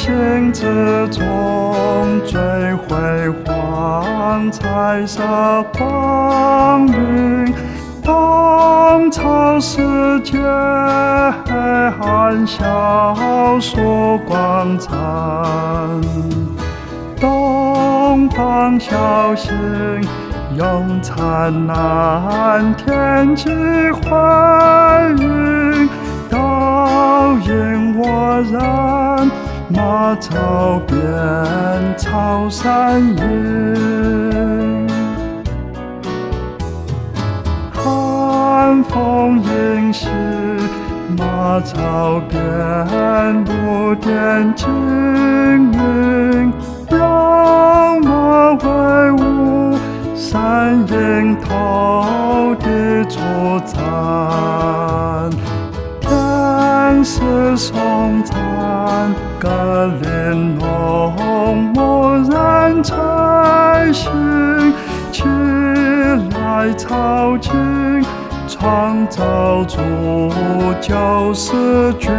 星之中最辉煌，彩色光明，东朝世界黑暗消烁光灿，东方小星永灿烂，天际辉云倒映我然，马槽边草山阴，寒风迎袭马槽边，露点精灵，让我威武山迎头地璀璨，天使颂赞格林农，蓦然晨醒，起来操经，创造出救世军。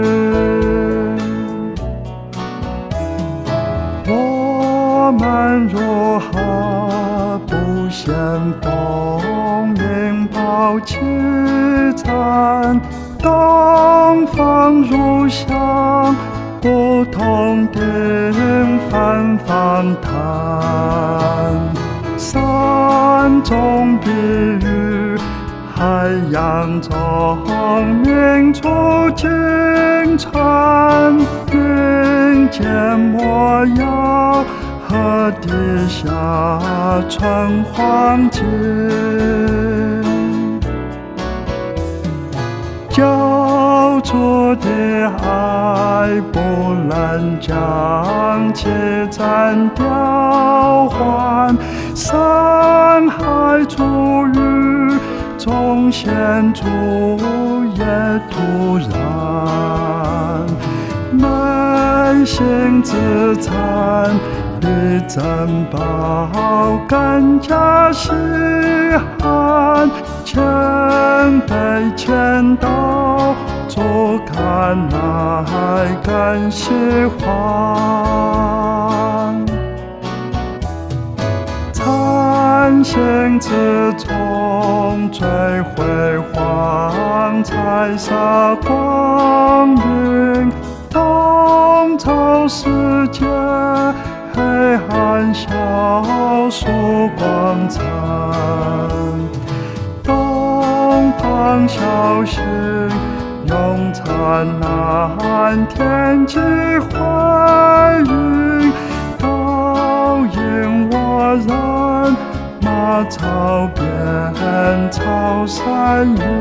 我们如何不嫌风鸣报凄惨，东方如响，不同定反方谈，山中碧玉，海洋中明珠金蝉，云间莫要，河底下春黄金，救主的爱不能将其暂调换，山海诸域众显著也突然，内心自惭比珍宝更加稀罕，谦卑谦刀主看来更喜欢，灿星之中最辉煌，彩色光明，东朝世界黑暗消烁光灿，东方小星永灿烂，天际辉云倒映我然，马槽边草山阴。